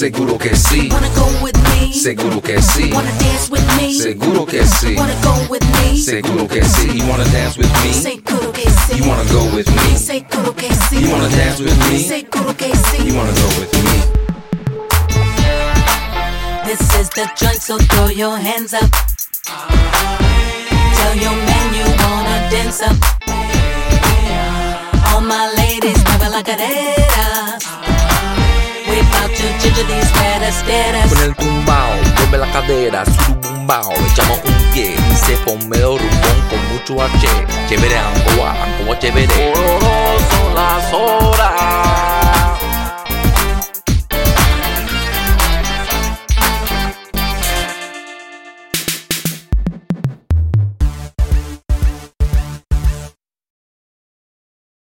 Seguro que sí. Wanna go with me? Seguro que sí. Wanna dance with me? Seguro que sí. Wanna go with me? Seguro que sí. You wanna dance with me? Seguro que sí. You wanna go with me? Seguro que sí. You wanna dance with me? Seguro que sí. You wanna go with me? This is the joint, so throw your hands up. Tell your man you wanna dance up. All my ladies, mueve la cadera. We about to ginger these badass. Con el tumbao, mueve la cadera, surubumbao, le echamos un pie y se pone de rumbón con mucho H. Chévere, ancoa, chévere. Son las horas.